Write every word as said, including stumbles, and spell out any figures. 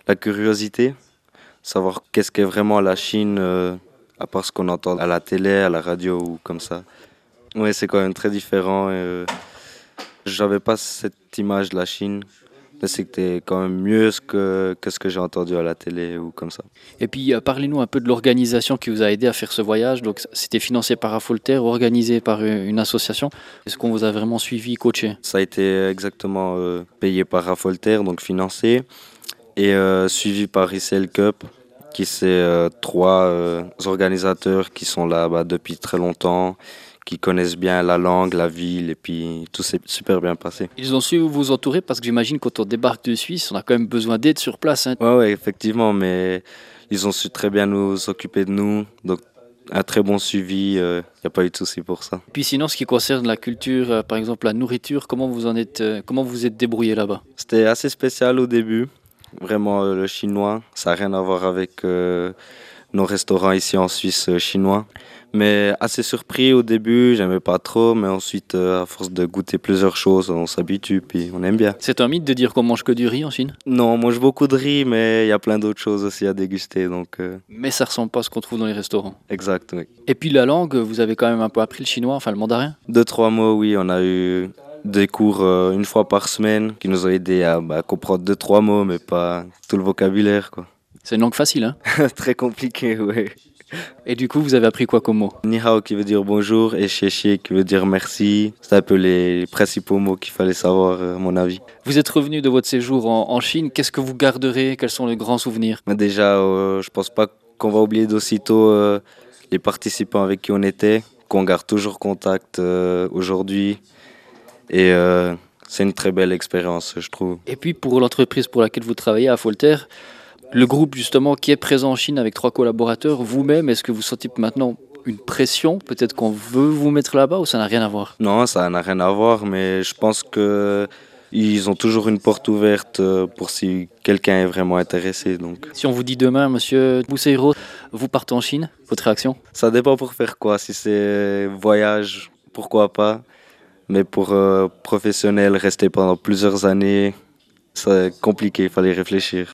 la curiosité, savoir qu'est-ce qu'est vraiment la Chine, euh, à part ce qu'on entend à la télé, à la radio ou comme ça. Oui, c'est quand même très différent. Et, euh, j'avais pas cette image de la Chine, mais c'était quand même mieux ce que, que ce que j'ai entendu à la télé ou comme ça. Et puis, euh, parlez-nous un peu de l'organisation qui vous a aidé à faire ce voyage. Donc, c- c'était financé par Affolter, organisé par euh, une association. Est-ce qu'on vous a vraiment suivi, coaché? Ça a été exactement euh, payé par Raffolter, donc financé, et euh, suivi par Ricel Cup, qui c'est euh, trois euh, organisateurs qui sont là bah, depuis très longtemps, qui connaissent bien la langue, la ville, et puis tout s'est super bien passé. Ils ont su vous entourer parce que j'imagine quand on débarque de Suisse, on a quand même besoin d'aide sur place, hein. Ouais, ouais, effectivement, mais ils ont su très bien nous occuper de nous, donc un très bon suivi, il n'y a pas eu de souci pour ça. Puis sinon, ce qui concerne la culture, euh, par exemple la nourriture, comment vous en êtes, euh, comment vous êtes débrouillé là-bas? C'était assez spécial au début, vraiment euh, le chinois, ça n'a rien à voir avec euh, nos restaurants ici en Suisse euh, chinois. Mais assez surpris au début, j'aimais pas trop, mais ensuite, euh, à force de goûter plusieurs choses, on s'habitue, puis on aime bien. C'est un mythe de dire qu'on mange que du riz en Chine, Non, on mange beaucoup de riz, mais il y a plein d'autres choses aussi à déguster, donc euh, mais ça ressemble pas à ce qu'on trouve dans les restaurants. exact, oui. Et puis la langue, vous avez quand même un peu appris le chinois, enfin le mandarin? Deux, trois mots, oui, on a eu des cours euh, une fois par semaine qui nous ont aidé à bah, comprendre deux, trois mots, mais pas tout le vocabulaire, quoi. C'est une langue facile, hein? Très compliqué, oui. Et du coup, vous avez appris quoi comme mot? Ni hao qui veut dire bonjour et xie xie qui veut dire merci. C'est un peu les principaux mots qu'il fallait savoir, euh, à mon avis. Vous êtes revenu de votre séjour en, en Chine, qu'est-ce que vous garderez? Quels sont les grands souvenirs? Mais déjà, euh, je pense pas qu'on va oublier d'aussitôt euh, les participants avec qui on était, qu'on garde toujours contact euh, aujourd'hui. Et euh, c'est une très belle expérience, je trouve. Et puis pour l'entreprise pour laquelle vous travaillez à Folter, le groupe justement qui est présent en Chine avec trois collaborateurs, vous-même, est-ce que vous sentez maintenant une pression? Peut-être qu'on veut vous mettre là-bas ou ça n'a rien à voir? Non, ça n'a rien à voir, mais je pense que ils ont toujours une porte ouverte euh, pour si quelqu'un est vraiment intéressé. Donc, Si on vous dit demain, monsieur Bousseiro, vous partez en Chine, votre réaction? ça dépend pour faire quoi. Si c'est voyage, pourquoi pas. Mais pour euh, professionnel, rester pendant plusieurs années, c'est compliqué, il fallait réfléchir.